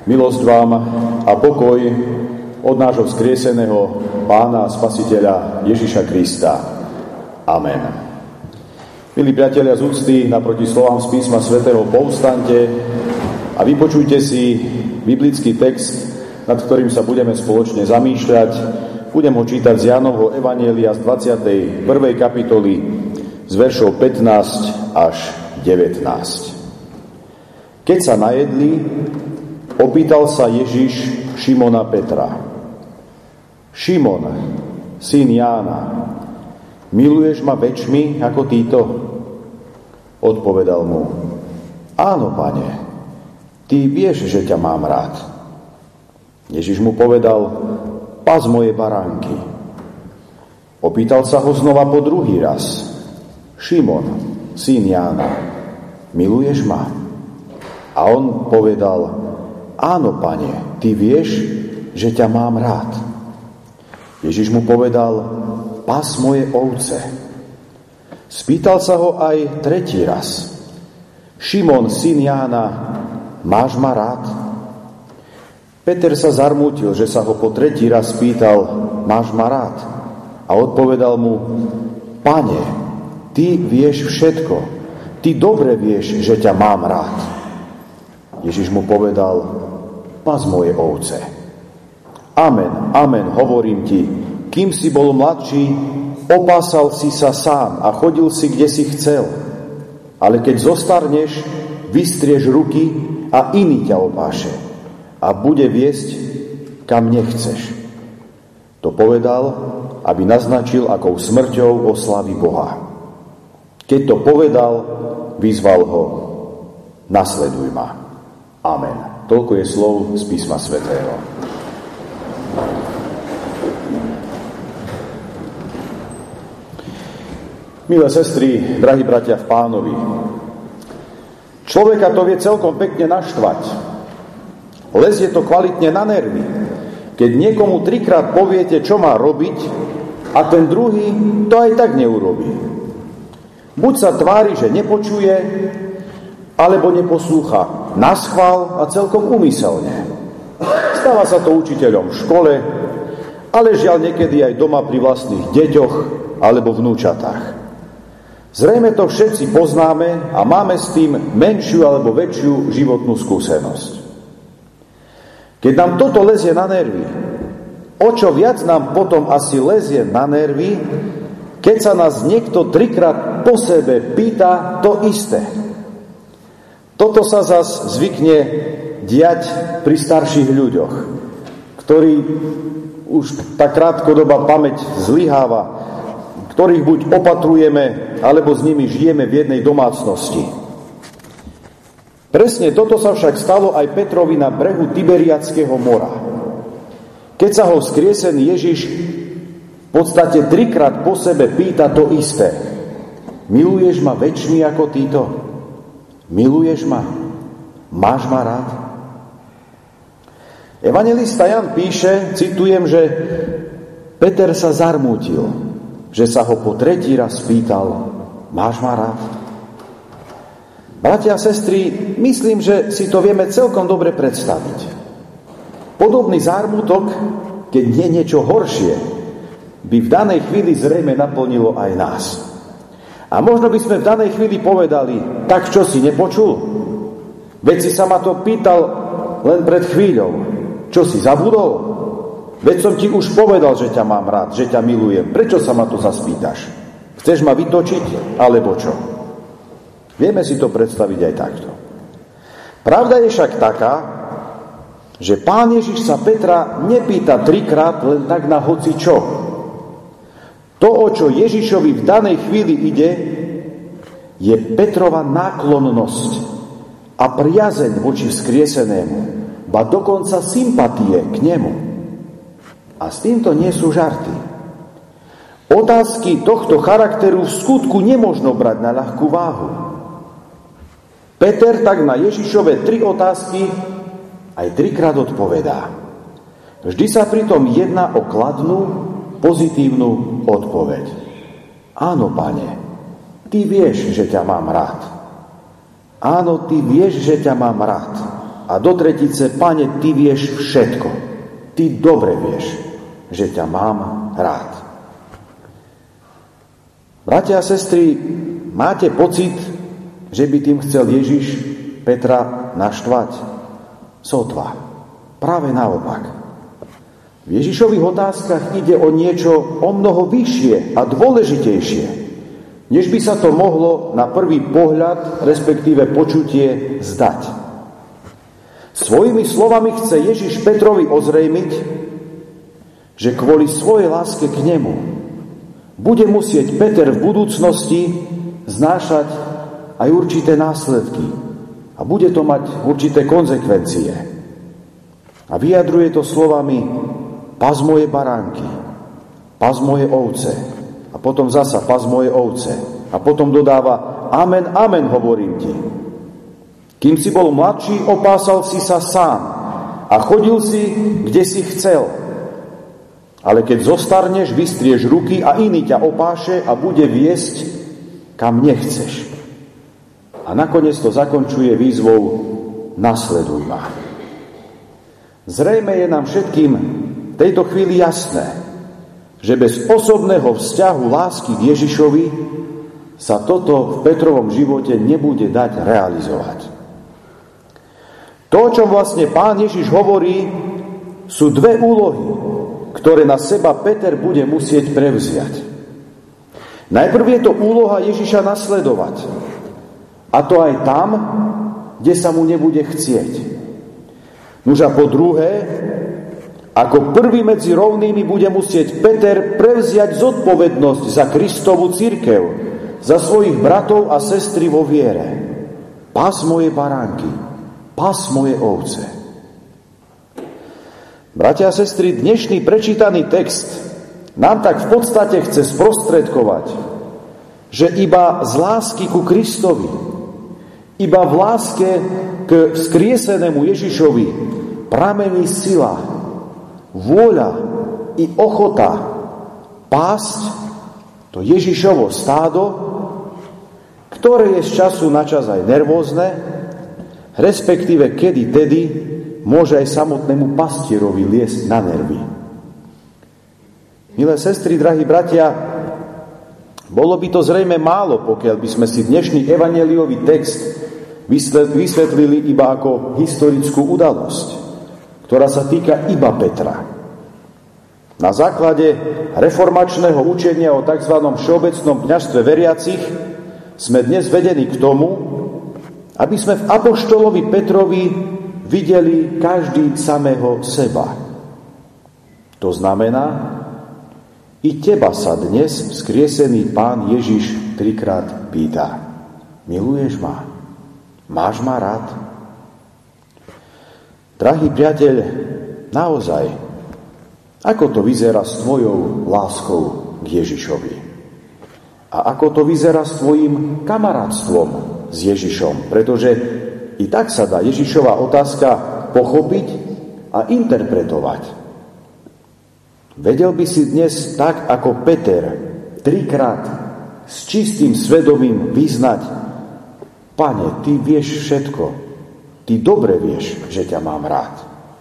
Milosť vám a pokoj od nášho vzkrieseného Pána a Spasiteľa Ježiša Krista. Amen. Milí priatelia z úcty, naproti slovám z písma svätého povstaňte a vypočujte si biblický text, nad ktorým sa budeme spoločne zamýšľať. Budem ho čítať z Jánovho evanjelia z 21. kapitoly z veršov 15 až 19. Keď sa najedli, opýtal sa Ježiš Šimona Petra: Šimon, syn Jána, miluješ ma väčšmi ako títo? Odpovedal mu: Áno, Pane, ty vieš, že ťa mám rád. Ježiš mu povedal: Pas moje baránky. Opýtal sa ho znova po druhý raz: Šimon, syn Jána, miluješ ma? A on povedal: Áno, Pane, ty vieš, že ťa mám rád. Ježiš mu povedal: Pas moje ovce. Spýtal sa ho aj tretí raz: Šimon, syn Jána, máš ma rád? Peter sa zarmútil, že sa ho po tretí raz spýtal: Máš ma rád? A odpovedal mu: Pane, ty vieš všetko. Ty dobre vieš, že ťa mám rád. Ježiš mu povedal: Pas moje ovce. Amen, amen, hovorím ti, kým si bol mladší, opásal si sa sám a chodil si, kde si chcel. Ale keď zostarneš, vystrieš ruky a iný ťa opáše a bude viesť, kam nechceš. To povedal, aby naznačil, akou smrťou oslaví Boha. Keď to povedal, vyzval ho: Nasleduj ma. Amen. Toľko je slov z písma svätého. Milé sestry, drahí bratia v Pánovi, človeka to vie celkom pekne naštvať. Lezie to kvalitne na nervy, keď niekomu trikrát poviete, čo má robiť, a ten druhý to aj tak neurobí. Buď sa tvári, že nepočuje, alebo neposlúcha naschvál a celkom úmyselne. Stáva sa to učiteľom v škole, ale žiaľ niekedy aj doma pri vlastných deťoch alebo vnúčatách. Zrejme to všetci poznáme a máme s tým menšiu alebo väčšiu životnú skúsenosť. Keď nám toto lezie na nervy, o čo viac nám potom asi lezie na nervy, keď sa nás niekto trikrát po sebe pýta to isté. Toto sa zas zvykne diať pri starších ľuďoch, ktorí už tá krátkodobá pamäť zlyháva, ktorých buď opatrujeme, alebo s nimi žijeme v jednej domácnosti. Presne toto sa však stalo aj Petrovi na brehu Tiberiadského mora. Keď sa ho vzkriesený Ježiš v podstate trikrát po sebe pýta to isté: Miluješ ma väčšmi ako títo? Miluješ ma? Máš ma rád? Evanjelista Ján píše, citujem, že Peter sa zarmútil, že sa ho po tretí raz spýtal: Máš ma rád? Bratia a sestry, myslím, že si to vieme celkom dobre predstaviť. Podobný zármutok, keď je niečo horšie, by v danej chvíli zrejme naplnilo aj nás. A možno by sme v danej chvíli povedali: Tak čo, si nepočul? Veď si sa ma to pýtal len pred chvíľou. Čo, si zabudol? Veď som ti už povedal, že ťa mám rád, že ťa milujem. Prečo sa ma to zaspýtaš? Chceš ma vytočiť, alebo čo? Vieme si to predstaviť aj takto. Pravda je však taká, že Pán Ježiš sa Petra nepýta trikrát len tak na hocičo. To, o čo Ježišovi v danej chvíli ide, je Petrova náklonnosť a priazeň voči vzkriesenému, ba dokonca sympatie k nemu. A s týmto nie sú žarty. Otázky tohto charakteru v skutku nemožno brať na ľahkú váhu. Peter tak na Ježišove 3 otázky aj trikrát odpovedá. Vždy sa pritom jedná o kladnú, pozitívnu odpoveď. Áno, Pane, ty vieš, že ťa mám rád. Áno, ty vieš, že ťa mám rád. a do tretice: Pane, Ty vieš všetko. Ty dobre vieš, že ťa mám rád. Bratia a sestry, máte pocit, že by tým chcel Ježiš Petra naštvať? Sotva. Práve naopak. V Ježišových otázkach ide o niečo o mnoho vyššie a dôležitejšie, než by sa to mohlo na prvý pohľad, respektíve počutie, zdať. Svojimi slovami chce Ježiš Petrovi ozrejmiť, že kvôli svojej láske k nemu bude musieť Peter v budúcnosti znášať aj určité následky a bude to mať určité konzekvencie. A vyjadruje to slovami: Pas moje baránky, pas moje ovce. A potom zasa: pas moje ovce. A potom dodáva: Amen, amen, hovorím ti. Kým si bol mladší, opásal si sa sám a chodil si, kde si chcel. Ale keď zostarneš, vystrieš ruky a iný ťa opáše a bude viesť, kam nechceš. A nakoniec to zakončuje výzvou: nasleduj ma. Zrejme je nám všetkým v tejto chvíli jasné, že bez osobného vzťahu lásky k Ježišovi sa toto v Petrovom živote nebude dať realizovať. To, o čom vlastne Pán Ježiš hovorí, sú dve úlohy, ktoré na seba Peter bude musieť prevziať. Najprv je to úloha Ježiša nasledovať, a to aj tam, kde sa mu nebude chcieť. Nuž a po druhé, ako prvý medzi rovnými bude musieť Peter prevziať zodpovednosť za Kristovu cirkev, za svojich bratov a sestry vo viere. Pas moje baránky, pas moje ovce. Bratia a sestry, dnešný prečítaný text nám tak v podstate chce sprostredkovať, že iba z lásky ku Kristovi, iba v láske k vzkriesenému Ježišovi pramení sila, vôľa i ochota pásť to Ježišovo stádo, ktoré je z času na čas aj nervózne, respektíve kedy-tedy môže aj samotnému pastierovi liesť na nervy. Milé sestry, drahí bratia, bolo by to zrejme málo, pokiaľ by sme si dnešný evanjeliový text vysvetlili iba ako historickú udalosť, ktorá sa týka iba Petra. Na základe reformačného učenia o tzv. Všeobecnom kňazstve veriacich sme dnes vedení k tomu, aby sme v apoštolovi Petrovi videli každý samého seba. To znamená, i teba sa dnes vzkriesený Pán Ježiš trikrát pýta: miluješ ma? Máš ma rád? Drahý priateľ, naozaj, ako to vyzerá s tvojou láskou k Ježišovi? A ako to vyzerá s tvojim kamarátstvom s Ježišom? Pretože i tak sa dá Ježišova otázka pochopiť a interpretovať. Vedel by si dnes tak ako Peter trikrát s čistým svedomím vyznať: Pane, Ty vieš všetko, Ty dobre vieš, že ťa mám rád.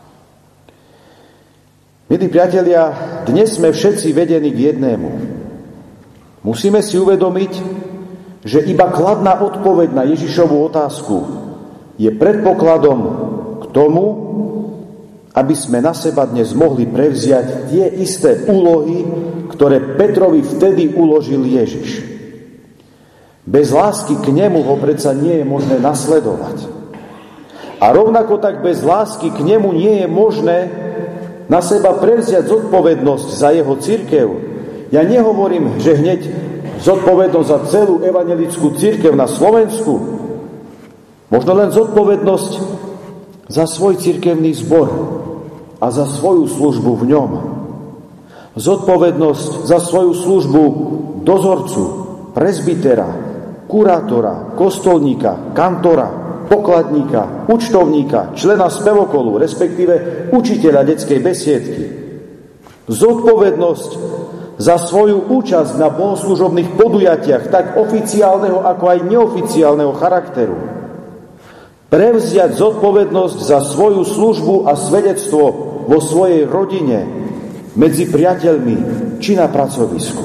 Milí priatelia, dnes sme všetci vedení k jednému. Musíme si uvedomiť, že iba kladná odpoveď na Ježišovu otázku je predpokladom k tomu, aby sme na seba dnes mohli prevziať tie isté úlohy, ktoré Petrovi vtedy uložil Ježiš. Bez lásky k nemu ho predsa nie je možné nasledovať. A rovnako tak bez lásky k nemu nie je možné na seba prevziať zodpovednosť za jeho cirkev. Ja nehovorím, že hneď zodpovednosť za celú evanjelickú cirkev na Slovensku. Možno len zodpovednosť za svoj cirkevný zbor a za svoju službu v ňom. Zodpovednosť za svoju službu dozorcu, presbytera, kurátora, kostolníka, kantora, pokladníka, účtovníka, člena spevokolu, respektíve učiteľa detskej besiedky. Zodpovednosť za svoju účasť na bohoslužobných podujatiach, tak oficiálneho ako aj neoficiálneho charakteru. prevziať zodpovednosť za svoju službu a svedectvo vo svojej rodine, medzi priateľmi či na pracovisku.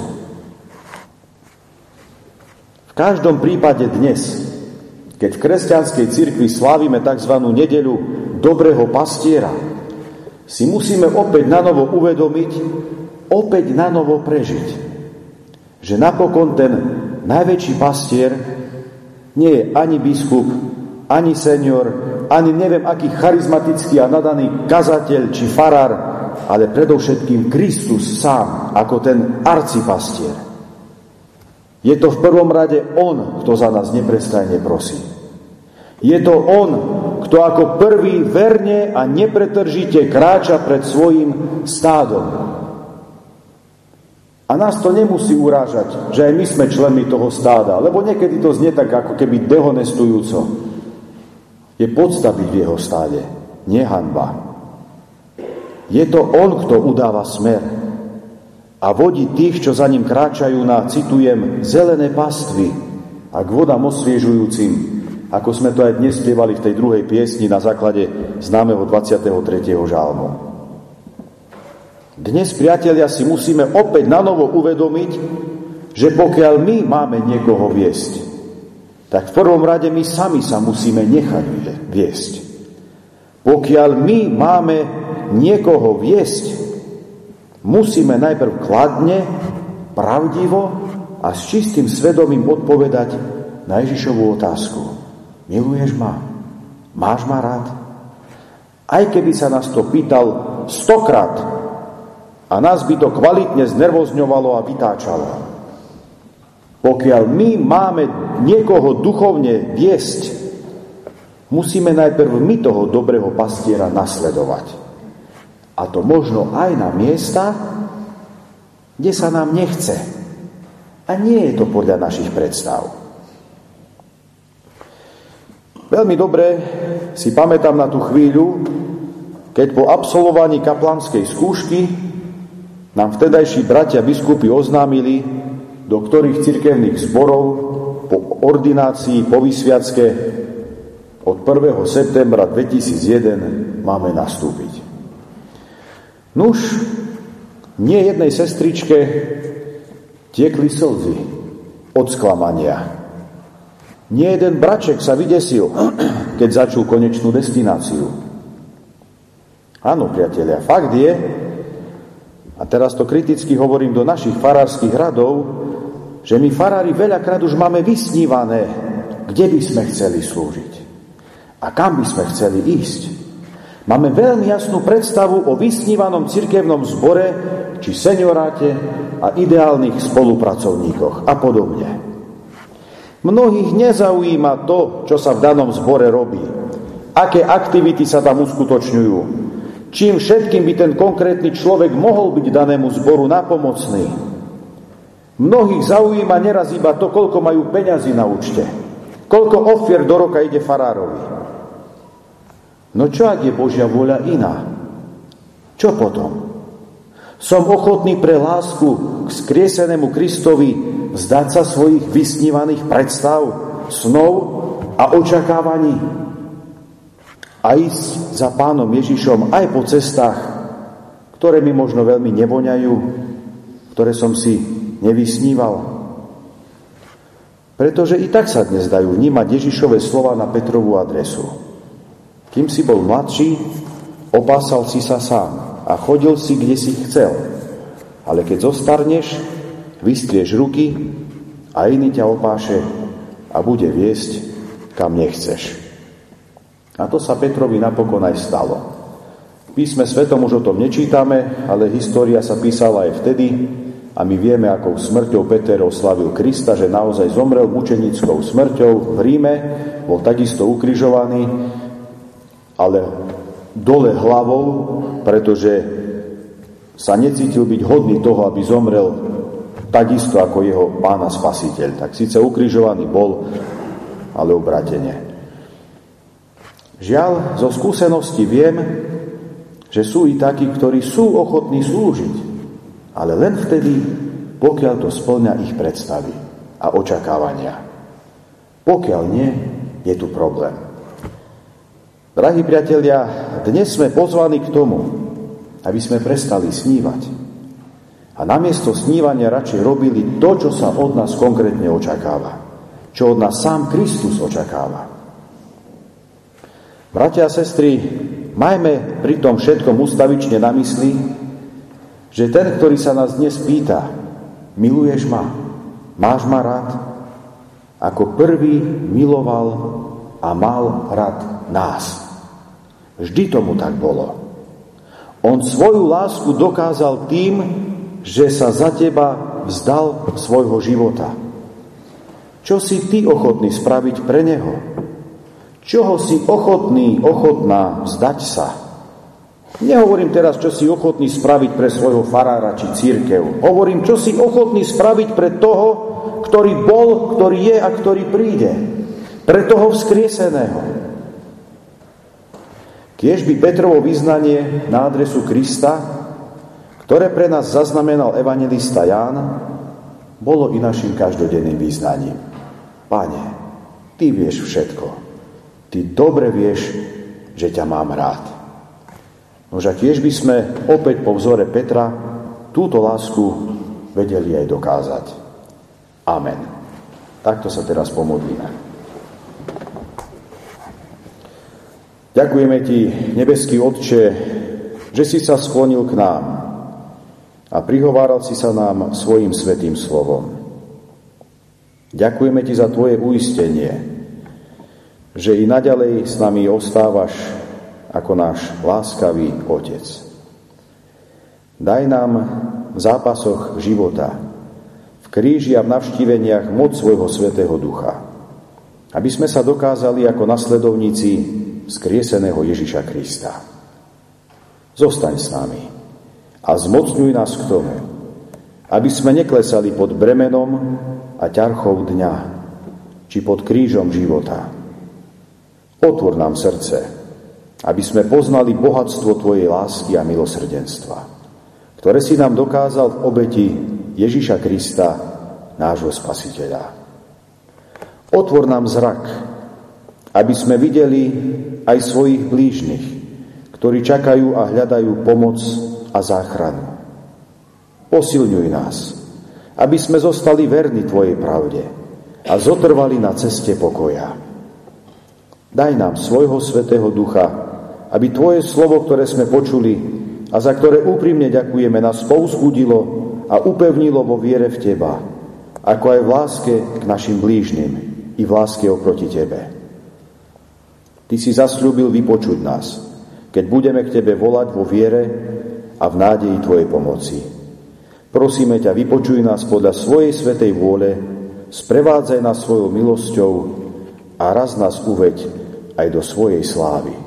V každom prípade dnes, keď v kresťanskej cirkvi slávime tzv. Nedeľu dobrého pastiera, si musíme opäť nanovo uvedomiť, opäť nanovo prežiť, že napokon ten najväčší pastier nie je ani biskup, ani senior, ani neviem aký charizmatický a nadaný kazateľ či farár, ale predovšetkým Kristus sám, ako ten arcipastier. Je to v prvom rade on, kto za nás neprestajne prosí. Je to on, kto ako prvý verne a nepretržite kráča pred svojím stádom. A nás to nemusí urážať, že aj my sme členmi toho stáda, lebo niekedy to znie tak ako keby dehonestujúco. Je podsta byť v jeho stáde, nie hanba. Je to on, kto udáva smer a vodí tých, čo za ním kráčajú na, citujem, zelené pastvy a k vodám osviežujúcim, ako sme to aj dnes spievali v tej druhej piesni na základe známeho 23. žalmu. Dnes, priatelia, si musíme opäť nanovo uvedomiť, že pokiaľ my máme niekoho viesť, tak v prvom rade my sami sa musíme nechať viesť. Pokiaľ my máme niekoho viesť, musíme najprv kladne, pravdivo a s čistým svedomím odpovedať na Ježišovu otázku. Miluješ ma? Máš ma rád? Aj keby sa nás to pýtal 100-krát a nás by to kvalitne znervozňovalo a vytáčalo. Pokiaľ my máme niekoho duchovne viesť, musíme najprv my toho dobrého pastiera nasledovať. A to možno aj na miesta, kde sa nám nechce. A nie je to podľa našich predstav. Veľmi dobre si pamätám na tú chvíľu, keď po absolvovaní kaplanskej skúšky nám vtedajší bratia biskupy oznámili, do ktorých cirkevných zborov po ordinácii po vysviacke od 1. septembra 2001 máme nastúpiť. Nuž, nie jednej sestričke tiekli slzy od sklamania. Nie jeden braček sa vydesil, keď začul konečnú destináciu. Áno, priatelia, fakt je, a teraz to kriticky hovorím do našich farárskych radov, že my farári veľakrát už máme vysnívané, kde by sme chceli slúžiť a kam by sme chceli ísť. Máme veľmi jasnú predstavu o vysnívanom cirkevnom zbore či senioráte a ideálnych spolupracovníkoch a podobne. Mnohých nezaujíma to, čo sa v danom zbore robí, aké aktivity sa tam uskutočňujú, čím všetkým by ten konkrétny človek mohol byť danému zboru napomocný. Mnohých zaujíma neraz iba to, koľko majú peňazí na účte, koľko ofier do roka ide farárovi. No čo, ak je Božia vôľa iná? Čo potom? Som ochotný pre lásku k skriesenému Kristovi vzdať sa svojich vysnívaných predstav, snov a očakávaní a ísť za Pánom Ježišom aj po cestách, ktoré mi možno veľmi nevoňajú, ktoré som si nevysníval. Pretože i tak sa dnes dajú vnímať Ježišove slova na Petrovú adresu. Kým si bol mladší, opásal si sa sám a chodil si, kde si chcel. Ale keď zostarneš, vystrieš ruky a iný ťa opáše a bude viesť, kam nechceš. A to sa Petrovi napokon aj stalo. V písme svetom už o tom nečítame, ale história sa písala aj vtedy a my vieme, akou smrťou Peter oslavil Krista, že naozaj zomrel mučenickou smrťou v Ríme, bol takisto ukrižovaný, ale dole hlavou, pretože sa necítil byť hodný toho, aby zomrel takisto ako jeho Pán a Spasiteľ. Tak síce ukrižovaný bol, ale obratene. Žiaľ, zo skúsenosti viem, že sú i takí, ktorí sú ochotní slúžiť, ale len vtedy, pokiaľ to spĺňa ich predstavy a očakávania. Pokiaľ nie, je tu problém. Drahí priatelia, dnes sme pozvaní k tomu, aby sme prestali snívať. A namiesto snívania radšej robili to, čo sa od nás konkrétne očakáva. Čo od nás sám Kristus očakáva. Bratia a sestry, majme pri tom všetkom ustavične na mysli, že ten, ktorý sa nás dnes pýta, miluješ ma, máš ma rád, ako prvý miloval a mal rád nás. Vždy tomu tak bolo. On svoju lásku dokázal tým, že sa za teba vzdal svojho života. Čo si ty ochotný spraviť pre neho? Čoho si ochotná vzdať sa? Nehovorím teraz, čo si ochotný spraviť pre svojho farára či cirkev. Hovorím, čo si ochotný spraviť pre toho, ktorý bol, ktorý je a ktorý príde. Pre toho vzkrieseného. Kiež by Petrovo vyznanie na adresu Krista, ktoré pre nás zaznamenal evanjelista Ján, bolo i našim každodenným vyznaním. Pane, ty vieš všetko. Ty dobre vieš, že ťa mám rád. Nože tiež by sme opäť po vzore Petra túto lásku vedeli aj dokázať. Amen. Takto sa teraz pomodlíme. Ďakujeme ti, nebeský Otče, že si sa sklonil k nám a prihováral si sa nám svojim svätým slovom. Ďakujeme ti za tvoje uistenie, že i naďalej s nami ostávaš ako náš láskavý Otec. Daj nám v zápasoch života, v kríži a v navštíveniach moc svojho Svätého Ducha, aby sme sa dokázali ako nasledovníci vzkrieseného Ježiša Krista. Zostaň s nami a zmocňuj nás k tomu, aby sme neklesali pod bremenom a ťarchou dňa, či pod krížom života. Otvor nám srdce, aby sme poznali bohatstvo tvojej lásky a milosrdenstva, ktoré si nám dokázal v obeti Ježiša Krista, nášho Spasiteľa. Otvor nám zrak, aby sme videli aj svojich blížnych, ktorí čakajú a hľadajú pomoc a záchranu. Posilňuj nás, aby sme zostali verní tvojej pravde a zotrvali na ceste pokoja. Daj nám svojho Svätého Ducha, aby tvoje slovo, ktoré sme počuli a za ktoré úprimne ďakujeme, nás povzbudilo a upevnilo vo viere v teba, ako aj v láske k našim blížnym i v láske oproti tebe. Ty si zasľúbil vypočuť nás, keď budeme k tebe volať vo viere a v nádeji tvojej pomoci. Prosíme ťa, vypočuj nás podľa svojej svätej vôle, sprevádzaj nás svojou milosťou a raz nás uveď aj do svojej slávy.